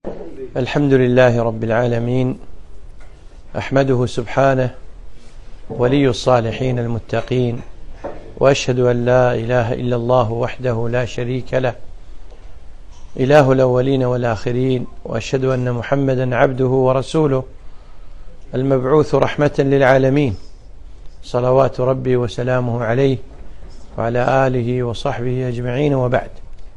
الحمد لله رب العالمين، أحمده سبحانه ولي الصالحين المتقين، وأشهد أن لا إله إلا الله وحده لا شريك له إله الأولين والآخرين، وأشهد أن محمدا عبده ورسوله المبعوث رحمة للعالمين، صلوات ربي وسلامه عليه وعلى آله وصحبه أجمعين، وبعد.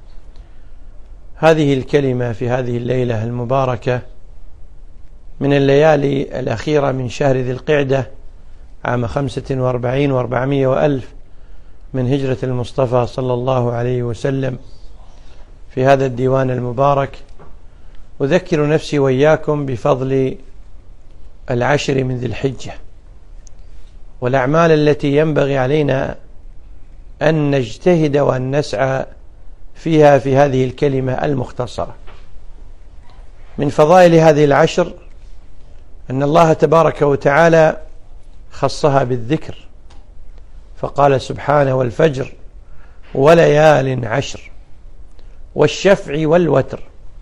هذه الكلمة في هذه الليلة المباركة من الليالي الأخيرة من شهر ذي القعدة عام 45 و400 وألف من هجرة المصطفى صلى الله عليه وسلم، في هذا الديوان المبارك أذكر نفسي وإياكم بفضل العشر من ذي الحجة والأعمال التي ينبغي علينا أن نجتهد وأن نسعى فيها في هذه الكلمة المختصرة. من فضائل هذه العشر أن الله تبارك وتعالى خصها بالذكر، فقال سبحانه: والفجر وليال عشر والشفع والوتر.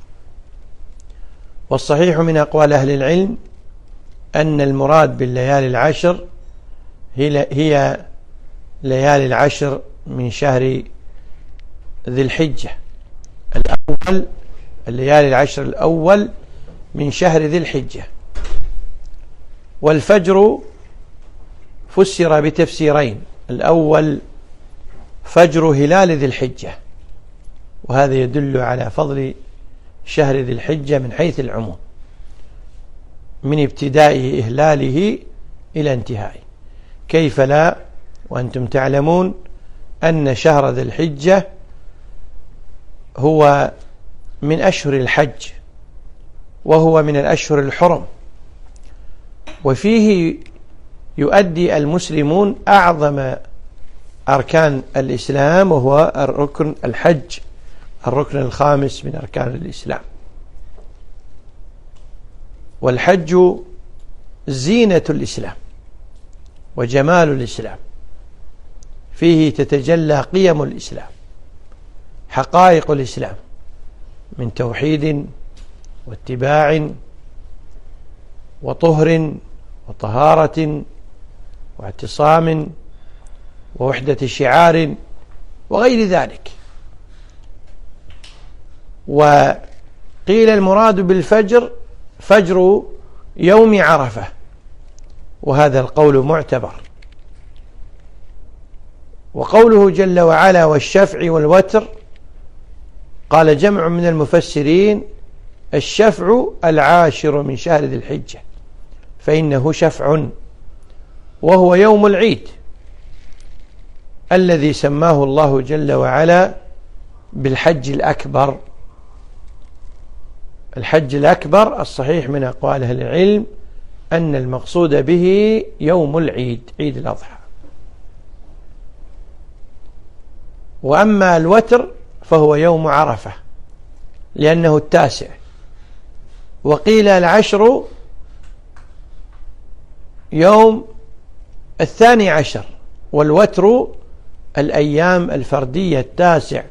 والصحيح من أقوال أهل العلم أن المراد بالليالي العشر هي ليالي العشر من شهر ذي الحجة الأول، الليالي العشر الأول من شهر ذي الحجة. والفجر فسر بتفسيرين: الأول فجر هلال ذي الحجة، وهذا يدل على فضل شهر ذي الحجة من حيث العموم، من ابتداء إهلاله إلى انتهائه. كيف لا وأنتم تعلمون أن شهر ذي الحجة هو من أشهر الحج، وهو من الأشهر الحرم، وفيه يؤدي المسلمون أعظم أركان الإسلام، وهو الركن الحج، الركن الخامس من أركان الإسلام. والحج زينة الإسلام وجمال الإسلام، فيه تتجلى قيم الإسلام، حقائق الإسلام من توحيد واتباع وطهر وطهارة واعتصام ووحدة شعار وغير ذلك. وقيل المراد بالفجر فجر يوم عرفة، وهذا القول معتبر. وقوله جل وعلا: والشفع والوتر، قال جمع من المفسرين: الشفع العاشر من شهر ذي الحجة، فإنه شفع، وهو يوم العيد الذي سماه الله جل وعلا بالحج الأكبر. الحج الأكبر الصحيح من أقوال أهل العلم أن المقصود به يوم العيد، عيد الأضحى. وأما الوتر فهو يوم عرفة لأنه التاسع. وقيل العشر يوم 12، والوتر الأيام الفردية 9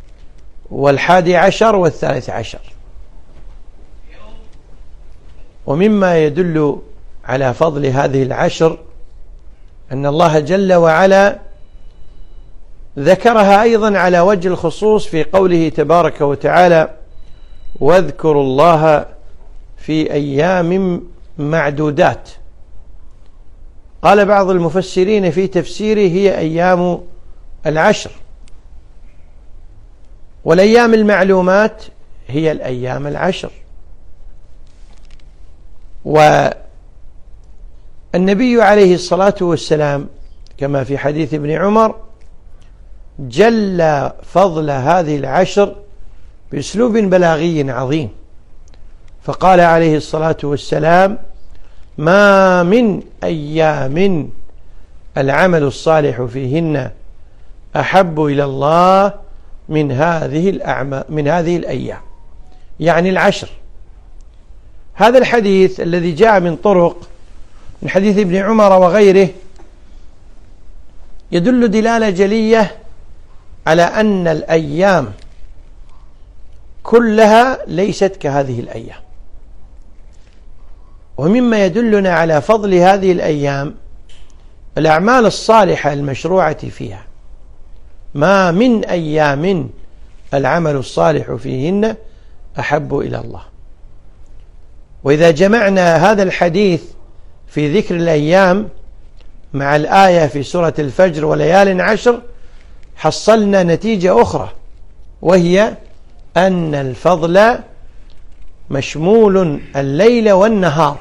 و11 و13. ومما يدل على فضل هذه العشر أن الله جل وعلا ذكرها أيضا على وجه الخصوص في قوله تبارك وتعالى: واذكروا الله في أيام معدودات. قال بعض المفسرين في تفسيره: هي أيام العشر، والأيام المعلومات هي الأيام العشر. والنبي عليه الصلاة والسلام كما في حديث ابن عمر جل فضل هذه العشر بأسلوب بلاغي عظيم، فقال عليه الصلاة والسلام: ما من أيام العمل الصالح فيهن أحب إلى الله من هذه الأيام، يعني العشر. هذا الحديث الذي جاء من طرق من حديث ابن عمر وغيره يدل دلالة جلية على أن الأيام كلها ليست كهذه الأيام. ومما يدلنا على فضل هذه الأيام الأعمال الصالحة المشروعة فيها. ما من أيام العمل الصالح فيهن أحب إلى الله. وإذا جمعنا هذا الحديث في ذكر الأيام مع الآية في سورة الفجر وليال عشر حصلنا نتيجة أخرى، وهي أن الفضل مشمول الليل والنهار.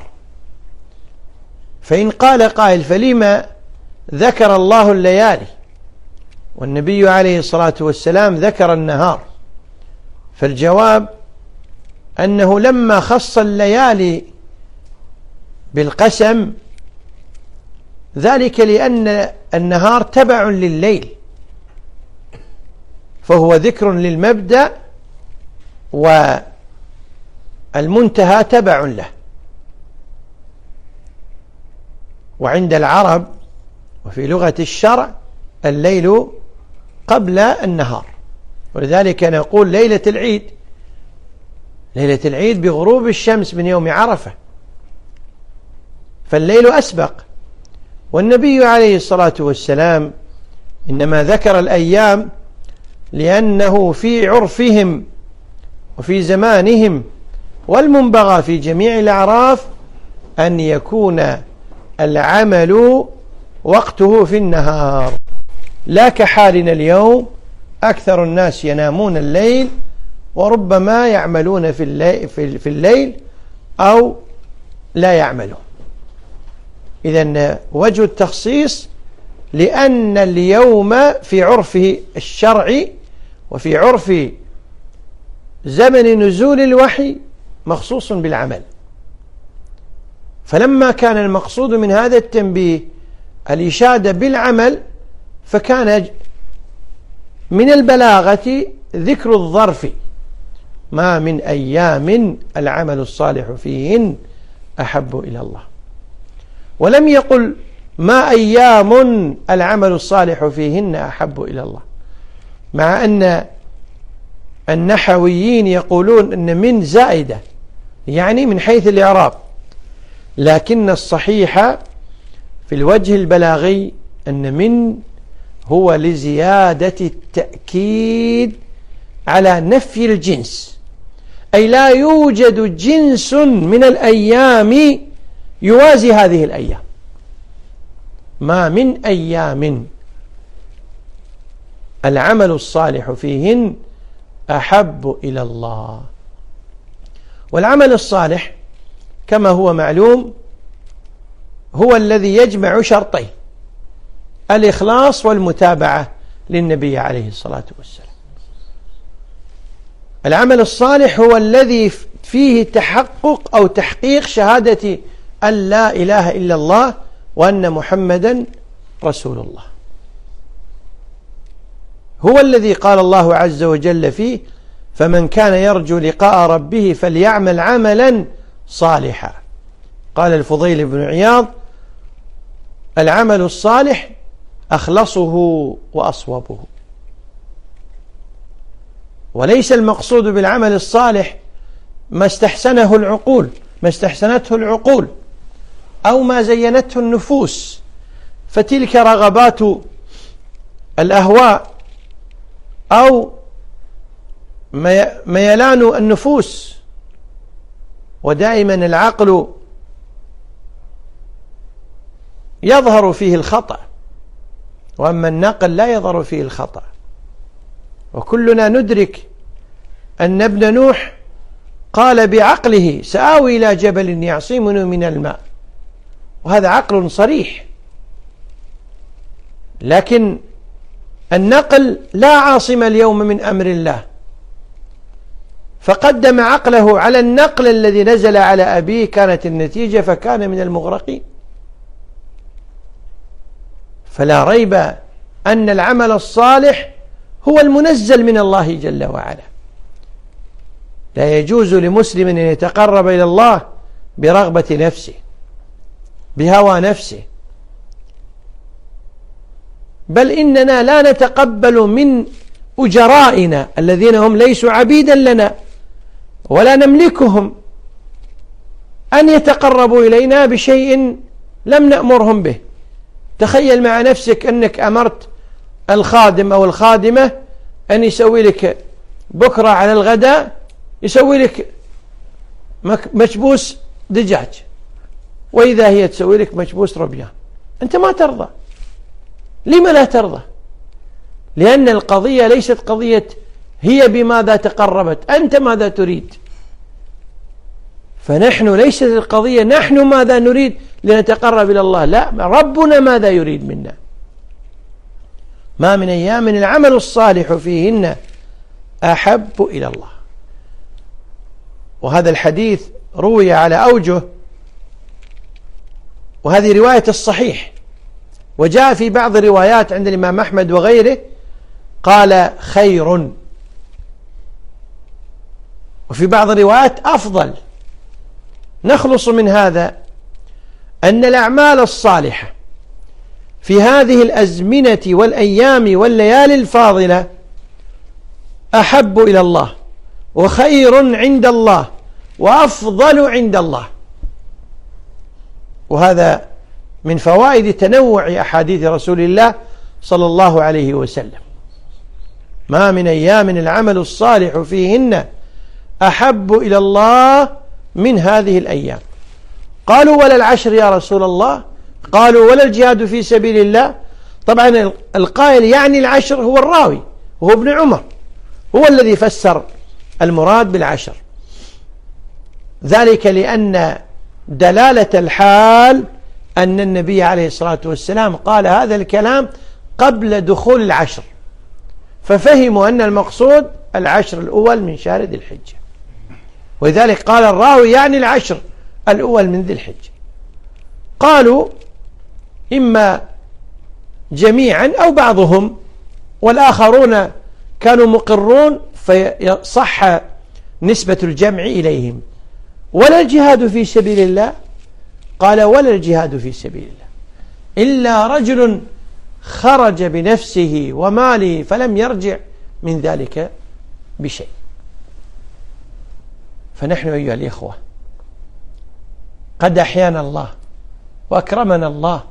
فإن قال قائل فلما ذكر الله الليالي والنبي عليه الصلاة والسلام ذكر النهار؟ فالجواب أنه لما خص الليالي بالقسم ذلك لأن النهار تبع لليل، فهو ذكر للمبدأ والمنتهى تبع له. وعند العرب وفي لغة الشرع الليل قبل النهار، ولذلك نقول ليلة العيد، ليلة العيد بغروب الشمس من يوم عرفة، فالليل أسبق. والنبي عليه الصلاة والسلام إنما ذكر الأيام لأنه في عرفهم وفي زمانهم والمنبغى في جميع الأعراف أن يكون العمل وقته في النهار، لا كحالنا اليوم أكثر الناس ينامون الليل وربما يعملون في الليل أو لا يعملون. إذن وجه التخصيص لأن اليوم في عرفه الشرعي وفي عرف زمن نزول الوحي مخصوص بالعمل. فلما كان المقصود من هذا التنبيه الإشادة بالعمل، فكان من البلاغة ذكر الظرف: ما من أيام العمل الصالح فيهن أحب إلى الله. ولم يقل ما أيام العمل الصالح فيهن أحب إلى الله، مع أن النحويين يقولون أن من زائدة، يعني من حيث الإعراب، لكن الصحيح في الوجه البلاغي أن من هو لزيادة التأكيد على نفي الجنس، أي لا يوجد جنس من الأيام يوازي هذه الأيام. ما من أيام العمل الصالح فيهن أحب إلى الله. والعمل الصالح كما هو معلوم هو الذي يجمع شرطين: الإخلاص والمتابعة للنبي عليه الصلاة والسلام. العمل الصالح هو الذي فيه تحقق أو تحقيق شهادة أن لا إله إلا الله وأن محمدا رسول الله. هو الذي قال الله عز وجل فيه: فمن كان يرجو لقاء ربه فليعمل عملا صالحا. قال الفضيل بن عياض: العمل الصالح أخلصه وأصوبه. وليس المقصود بالعمل الصالح ما استحسنته العقول أو ما زينته النفوس، فتلك رغبات الأهواء أو ميلان النفوس، ودائما العقل يظهر فيه الخطأ، وأما النقل لا يظهر فيه الخطأ. وكلنا ندرك أن ابن نوح قال بعقله: سآوي إلى جبل يعصمني من الماء، وهذا عقل صريح. لكن النقل لا عاصم اليوم من أمر الله، فقدم عقله على النقل الذي نزل على أبيه، كانت النتيجة فكان من المغرقين. فلا ريب أن العمل الصالح هو المنزل من الله جل وعلا. لا يجوز لمسلم أن يتقرب إلى الله برغبة نفسه، بهوى نفسه، بل إننا لا نتقبل من أجرائنا الذين هم ليسوا عبيدا لنا ولا نملكهم أن يتقربوا إلينا بشيء لم نأمرهم به. تخيل مع نفسك أنك أمرت الخادم أو الخادمة أن يسوي لك بكرة على الغداء يسوي لك مكبوس دجاج، وإذا هي تسوي لك مكبوس ربيان، أنت ما ترضى. لما لا ترضى؟ لأن القضية ليست قضية هي بماذا تقربت، أنت ماذا تريد. فنحن ليست القضية نحن ماذا نريد لنتقرب إلى الله، لا، ربنا ماذا يريد منا. ما من أيام العمل الصالح فيهن أحب إلى الله. وهذا الحديث روي على أوجه، وهذه رواية الصحيح، وجاء في بعض الروايات عند الإمام أحمد وغيره قال خير، وفي بعض الروايات أفضل. نخلص من هذا أن الأعمال الصالحة في هذه الأزمنة والأيام والليالي الفاضلة أحب إلى الله وخير عند الله وأفضل عند الله. وهذا من فوائد تنوع أحاديث رسول الله صلى الله عليه وسلم. ما من أيام العمل الصالح فيهن أحب إلى الله من هذه الأيام. قالوا ولا العشر يا رسول الله؟ قالوا ولا الجهاد في سبيل الله؟ طبعا القائل يعني العشر هو الراوي وهو ابن عمر، هو الذي فسر المراد بالعشر، ذلك لأن دلالة الحال أن النبي عليه الصلاة والسلام قال هذا الكلام قبل دخول العشر، ففهموا أن المقصود العشر الأول من شهر ذي الحجة، ولذلك قال الراوي يعني العشر الأول من ذي الحجة. قالوا إما جميعا أو بعضهم، والآخرون كانوا مقرون فصح نسبة الجمع إليهم. ولا الجهاد في سبيل الله؟ قال ولا الجهاد في سبيل الله إلا رجل خرج بنفسه وماله فلم يرجع من ذلك بشيء. فنحن أيها الإخوة قد أحيانا الله وأكرمنا الله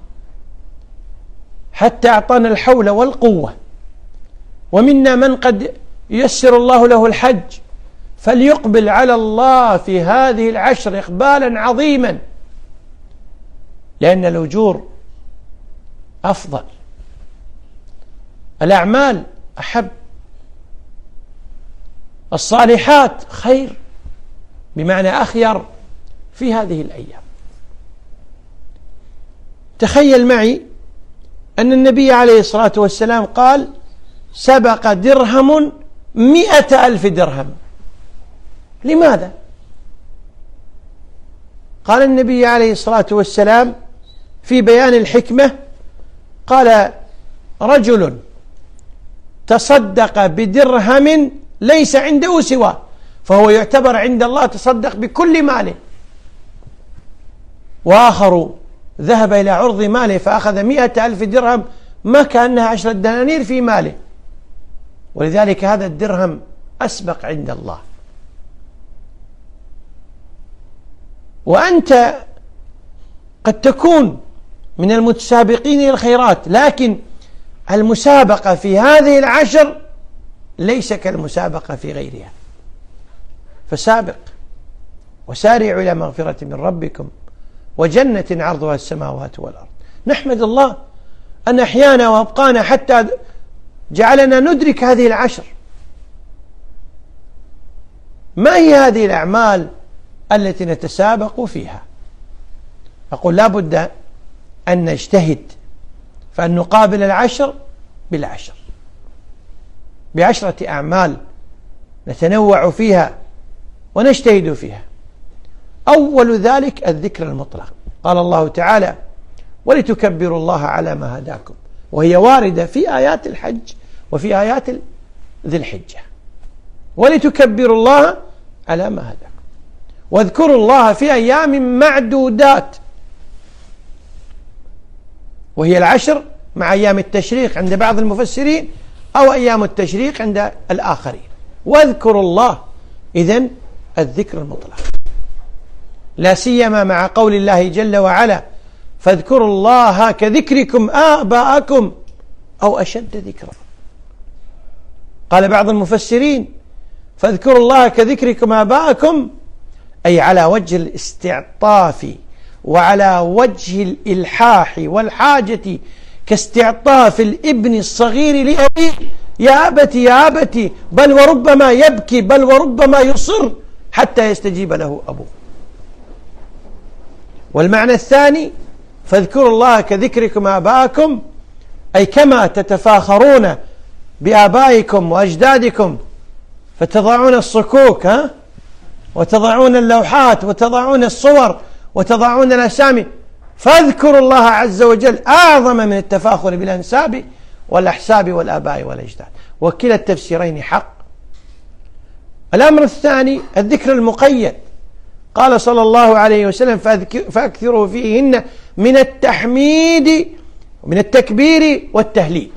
حتى أعطانا الحول والقوة، ومنا من قد ييسر الله له الحج، فليقبل على الله في هذه العشر إقبالا عظيما، لأن الأجور أفضل، الأعمال أحب، الصالحات خير بمعنى أخير في هذه الأيام. تخيل معي أن النبي عليه الصلاة والسلام قال سبق درهم 100,000 درهم. لماذا؟ قال النبي عليه الصلاة والسلام في بيان الحكمة، قال رجل تصدق بدرهم ليس عنده سواه فهو يعتبر عند الله تصدق بكل ماله، وآخر ذهب إلى عرض ماله فأخذ 100,000 درهم ما كأنها 10 دنانير في ماله، ولذلك هذا الدرهم أسبق عند الله. وأنت قد تكون من المتسابقين إلى الخيرات، لكن المسابقة في هذه العشر ليس كالمسابقة في غيرها، فسابق وسارعوا إلى مغفرة من ربكم وجنة عرضها السماوات والأرض. نحمد الله أن أحيانا وأبقانا حتى جعلنا ندرك هذه العشر. ما هي هذه الأعمال التي نتسابق فيها؟ أقول لا بد أن نجتهد فأن نقابل العشر بالعشر، ب10 أعمال نتنوع فيها ونجتهد فيها. أول ذلك الذكر المطلق، قال الله تعالى ولتكبروا الله على ما هداكم، وهي واردة في آيات الحج وفي آيات ذي الحجة، ولتكبروا الله على ما هداكم واذكروا الله في أيام معدودات، وهي العشر مع أيام التشريق عند بعض المفسرين أو أيام التشريق عند الآخرين. واذكروا الله، إذن الذكر المطلق، لا سيما مع قول الله جل وعلا: فاذكروا الله كذكركم آباءكم أو أشد ذكرا. قال بعض المفسرين: فاذكروا الله كذكركم آباءكم، أي على وجه الاستعطاف وعلى وجه الإلحاح والحاجة، كاستعطاف الابن الصغير لأبيه: يا أبتي يا أبتي، بل وربما يبكي، بل وربما يصر حتى يستجيب له أبوه. والمعنى الثاني: فاذكروا الله كذكركم آباءكم، أي كما تتفاخرون بآبائكم وأجدادكم فتضعون الصكوك وتضعون اللوحات وتضعون الصور وتضعون الأسامي، فاذكروا الله عز وجل أعظم من التفاخر بالأنساب والأحساب والآباء والأجداد. وكلا التفسيرين حق. الأمر الثاني: الذكر المقيد. قال صلى الله عليه وسلم: فأكثروا فيهن من التحميد ومن التكبير والتهليل.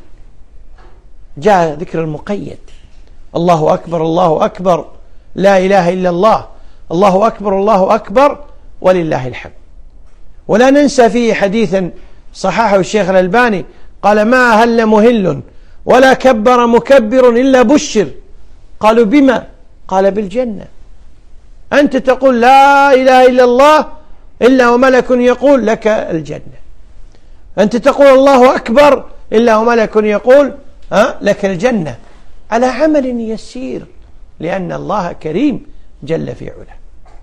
جاء ذكر المقيد: الله أكبر الله أكبر، لا إله إلا الله، الله أكبر الله أكبر، ولله الحمد. ولا ننسى فيه حديثا صححه الشيخ الألباني، قال: ما هل مهل ولا كبر مكبر إلا بشر. قالوا: بما؟ قال: بالجنة. أنت تقول لا إله إلا الله إلا وملك يقول لك الجنة، أنت تقول الله أكبر إلا وملك يقول لك الجنة، على عمل يسير، لأن الله كريم جل في علاه.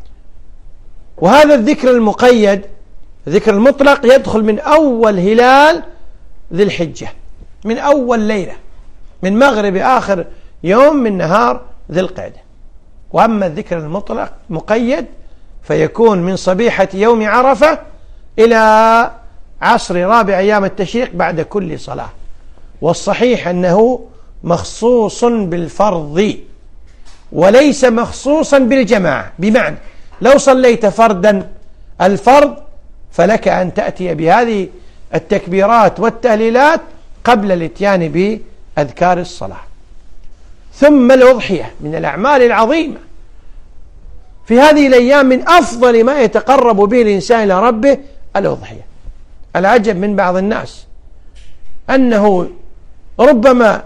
وهذا الذكر المقيد، الذكر المطلق، يدخل من أول هلال ذي الحجة، من أول ليلة، من مغرب آخر يوم من نهار ذي القعدة. وأما الذكر المطلق مقيد فيكون من صبيحة يوم عرفة إلى عصر رابع أيام التشريق بعد كل صلاة. والصحيح أنه مخصوص بالفرض وليس مخصوصا بالجماعة، بمعنى لو صليت فردا الفرض فلك أن تأتي بهذه التكبيرات والتهليلات قبل الاتيان بأذكار الصلاة. ثم الأضحية من الأعمال العظيمة في هذه الأيام، من أفضل ما يتقرب به الإنسان إلى ربه الأضحية. العجب من بعض الناس أنه ربما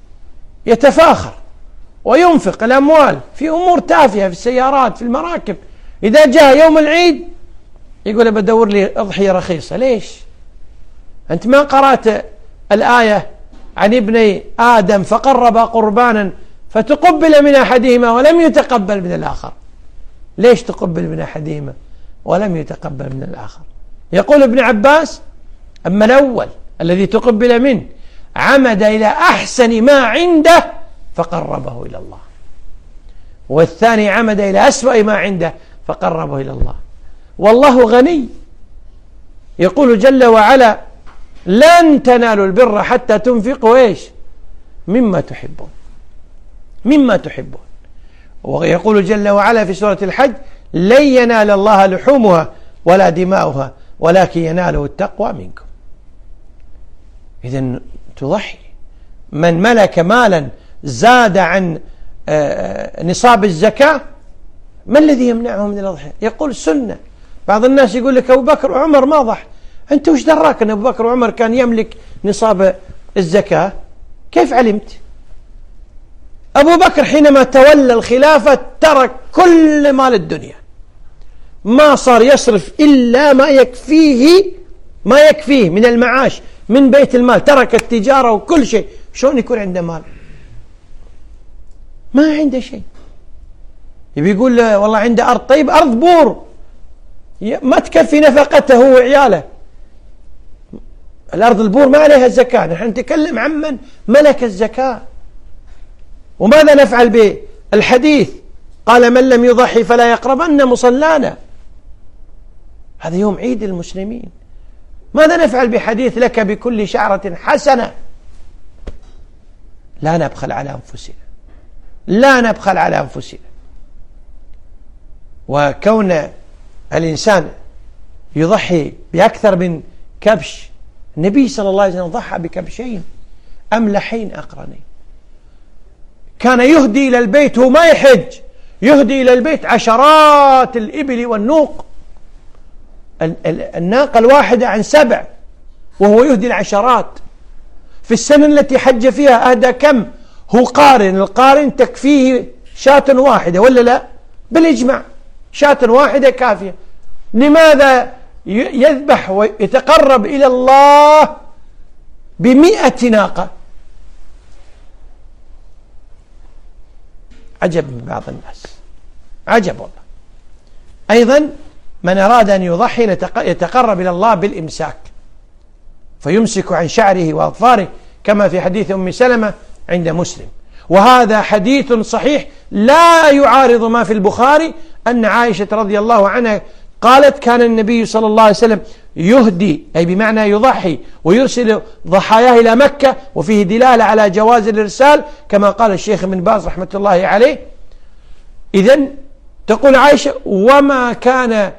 يتفاخر وينفق الأموال في أمور تافهة، في السيارات، في المراكب، إذا جاء يوم العيد يقول: بدور لي أضحية رخيصة. ليش؟ أنت ما قرأت الآية عن ابني آدم فقربا قربانا فتقبل من أحدهما ولم يتقبل من الآخر؟ ليش تقبل من أحدهما ولم يتقبل من الآخر؟ يقول ابن عباس: أما الأول الذي تقبل منه عمد إلى أحسن ما عنده فقربه إلى الله، والثاني عمد إلى أسوأ ما عنده فقربه إلى الله. والله غني، يقول جل وعلا: لن تنالوا البر حتى تنفقوا إيش؟ مما تحبون، مما تحبون. ويقول جل وعلا في سورة الحج: لن ينال الله لحومها ولا دماؤها ولكن يناله التقوى منكم. إذن تضحي. من ملك مالا زاد عن نصاب الزكاة، ما الذي يمنعه من الأضحية؟ يقول سنة. بعض الناس يقول لك: أبو بكر وعمر ما ضح. أنت وش دراك أن أبو بكر وعمر كان يملك نصاب الزكاة؟ كيف علمت؟ أبو بكر حينما تولى الخلافة ترك كل مال الدنيا، ما صار يصرف إلا ما يكفيه من المعاش من بيت المال، ترك التجارة وكل شيء. شلون يكون عنده مال؟ ما عنده شيء. يبي يقول والله عنده أرض، طيب أرض بور ما تكفي نفقته هو وعياله. الأرض البور ما عليها الزكاة، نحن نتكلم عن من ملك الزكاة. وماذا نفعل به؟ الحديث قال: من لم يضحي فلا يقربن مصلانا. هذا يوم عيد المسلمين. ماذا نفعل بحديث: لك بكل شعرة حسنة؟ لا نبخل على أنفسنا، لا نبخل على أنفسنا. وكون الإنسان يضحي بأكثر من كبش، النبي صلى الله عليه وسلم ضحى بكبشين أملحين أقرنين، كان يهدي إلى البيت وما يحج، يهدي إلى البيت عشرات الإبل والنوق، الناقة الواحدة عن 7 وهو يهدي العشرات. في السنة التي حج فيها أهدى كم؟ هو قارن، القارن تكفيه شاة واحدة ولا لا؟ بالإجماع شاة واحدة كافية. لماذا يذبح ويتقرب إلى الله ب100 ناقة؟ عجب من بعض الناس، عجب والله. أيضا من أراد أن يضحي يتقرب إلى الله بالإمساك، فيمسك عن شعره وأظفاره كما في حديث أم سلمة عند مسلم، وهذا حديث صحيح لا يعارض ما في البخاري أن عائشة رضي الله عنها قالت كان النبي صلى الله عليه وسلم يهدي، أي بمعنى يضحي ويرسل ضحاياه إلى مكة، وفيه دلالة على جواز الإرسال كما قال الشيخ ابن باز رحمة الله عليه. إذن تقول عائشة وما كان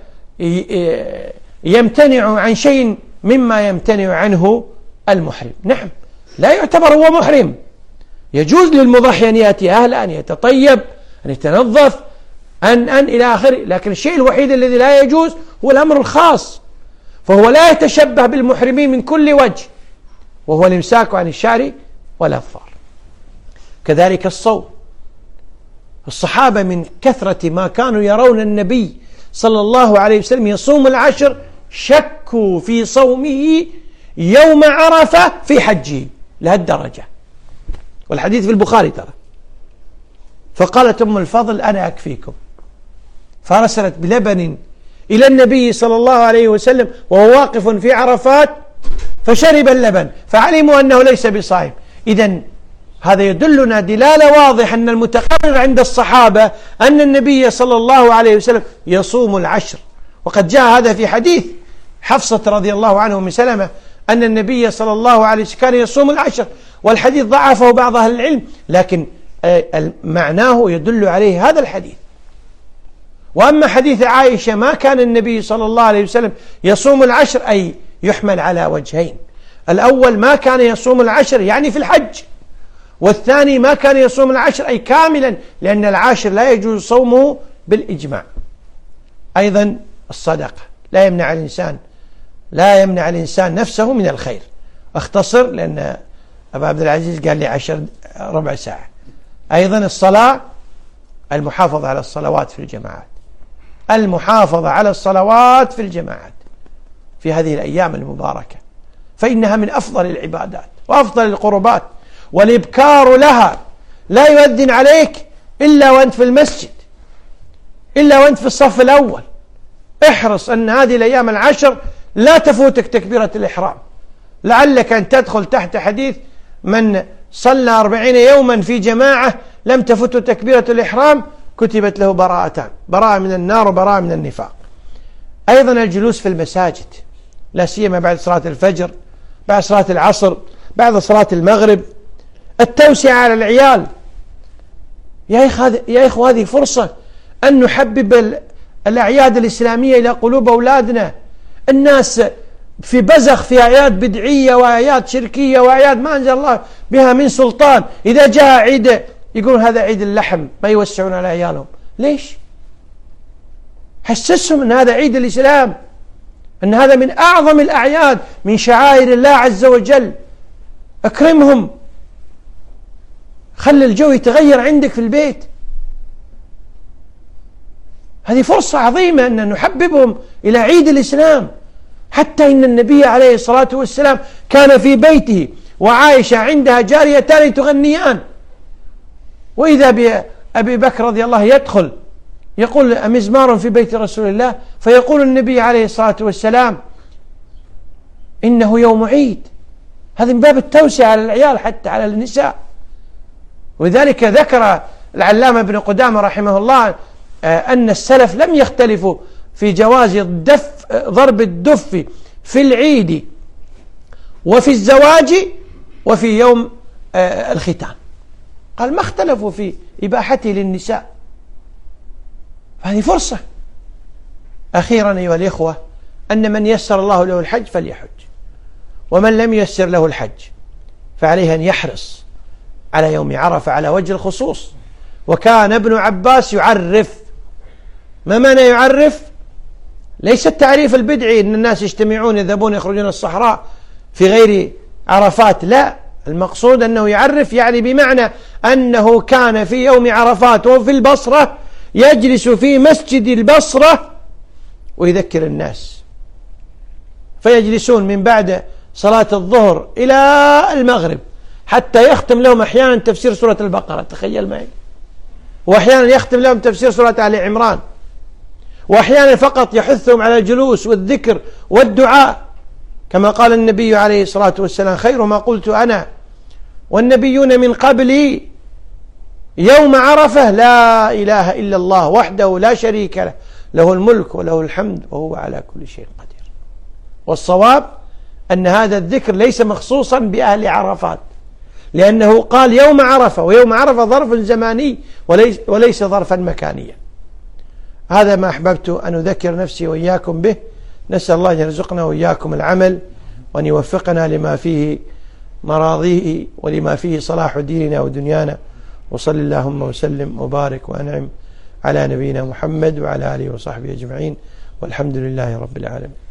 يمتنع عن شيء مما يمتنع عنه المحرم. نعم، لا يعتبر هو محرم، يجوز للمضحي أن يأتي أهله، أن يتطيب، أن يتنظف، أن إلى آخره، لكن الشيء الوحيد الذي لا يجوز هو الأمر الخاص، فهو لا يتشبه بالمحرمين من كل وجه، وهو الإمساك عن الشعر والأظفار. كذلك الصوم، الصحابة من كثرة ما كانوا يرون النبي صلى الله عليه وسلم يصوم العشر شكوا في صومه يوم عرفة في حجه لهالدرجة، والحديث في البخاري ترى. فقالت أم الفضل أنا أكفيكم، فأرسلت بلبن إلى النبي صلى الله عليه وسلم وهو واقف في عرفات فشرب اللبن فعلموا أنه ليس بصائم. إذن هذا يدلنا دلالة واضحة أن المتقرر عند الصحابة أن النبي صلى الله عليه وسلم يصوم العشر، وقد جاء هذا في حديث حفصة رضي الله عنه من سلمة أن النبي صلى الله عليه وسلم كان يصوم العشر، والحديث ضعفه بعض أهل العلم، لكن معناه يدل عليه هذا الحديث. وأما حديث عائشة ما كان النبي صلى الله عليه وسلم يصوم العشر، أي يحمل على وجهين: الأول ما كان يصوم العشر يعني في الحج، والثاني ما كان يصوم العشر أي كاملا، لأن العاشر لا يجوز صومه بالإجماع. أيضا الصدقة لا يمنع الإنسان نفسه من الخير. اختصر لأن أبا عبد العزيز قال لي ربع ساعة. أيضا الصلاة، المحافظة على الصلوات في الجماعات، المحافظة على الصلوات في الجماعات في هذه الأيام المباركة، فإنها من أفضل العبادات وأفضل القربات، والإبكار لها لا يؤذن عليك إلا وأنت في المسجد، إلا وأنت في الصف الأول. احرص أن هذه الأيام العشر لا تفوتك تكبيرة الإحرام، لعلك أن تدخل تحت حديث من صلى 40 يوما في جماعة لم تفته تكبيرة الإحرام كتبت له براءتان: براءة من النار وبراءة من النفاق. أيضا الجلوس في المساجد، لا سيما بعد صلاة الفجر، بعد صلاة العصر، بعد صلاة المغرب. التوسعة على العيال، يا إخوة هذه فرصة أن نحبب الأعياد الإسلامية إلى قلوب أولادنا. الناس في بزخ، في أعياد بدعية وأعياد شركية وأعياد ما أنزل الله بها من سلطان. إذا جاء عيد يقولون هذا عيد اللحم، ما يوسعون على عيالهم. ليش؟ حسسهم أن هذا عيد الإسلام، أن هذا من أعظم الأعياد، من شعائر الله عز وجل. أكرمهم، خلي الجو يتغير عندك في البيت. هذه فرصة عظيمة أن نحببهم إلى عيد الإسلام. حتى إن النبي عليه الصلاة والسلام كان في بيته وعائشة عندها جاريتان تغنيان، وإذا بأبي بكر رضي الله يدخل يقول أمزمار في بيت رسول الله، فيقول النبي عليه الصلاة والسلام إنه يوم عيد. هذا من باب التوسعة على العيال حتى على النساء. ولذلك ذكر العلامة ابن قدامة رحمه الله أن السلف لم يختلفوا في جواز ضرب الدف في العيد وفي الزواج وفي يوم الختان. قال ما اختلفوا في إباحته للنساء. هذه فرصة. أخيرا أيها الإخوة، أن من يسر الله له الحج فليحج، ومن لم يسر له الحج فعليه أن يحرص على يوم عرفة على وجه الخصوص. وكان ابن عباس يعرف. ما معنى يعرف؟ ليس التعريف البدعي أن الناس يجتمعون يذهبون يخرجون الصحراء في غير عرفات، لا، المقصود أنه يعرف يعني بمعنى أنه كان في يوم عرفات وفي البصرة يجلس في مسجد البصرة ويذكر الناس، فيجلسون من بعد صلاة الظهر إلى المغرب حتى يختم لهم أحيانا تفسير سورة البقرة، تخيل معي، وأحيانا يختم لهم تفسير سورة آل عمران، وأحيانا فقط يحثهم على الجلوس والذكر والدعاء، كما قال النبي عليه الصلاة والسلام: خير ما قلت أنا والنبيون من قبلي يوم عرفة لا إله إلا الله وحده لا شريك له، له الملك وله الحمد وهو على كل شيء قدير. والصواب أن هذا الذكر ليس مخصوصا بأهل عرفات، لأنه قال يوم عرفة، ويوم عرفة ظرف زماني وليس ظرفا مكانيا. هذا ما أحببت أن أذكر نفسي وإياكم به. نسأل الله أن يرزقنا وإياكم العمل، وأن يوفقنا لما فيه مراضيه ولما فيه صلاح ديننا ودنيانا. وصل اللهم وسلم وبارك وأنعم على نبينا محمد وعلى آله وصحبه أجمعين، والحمد لله رب العالمين.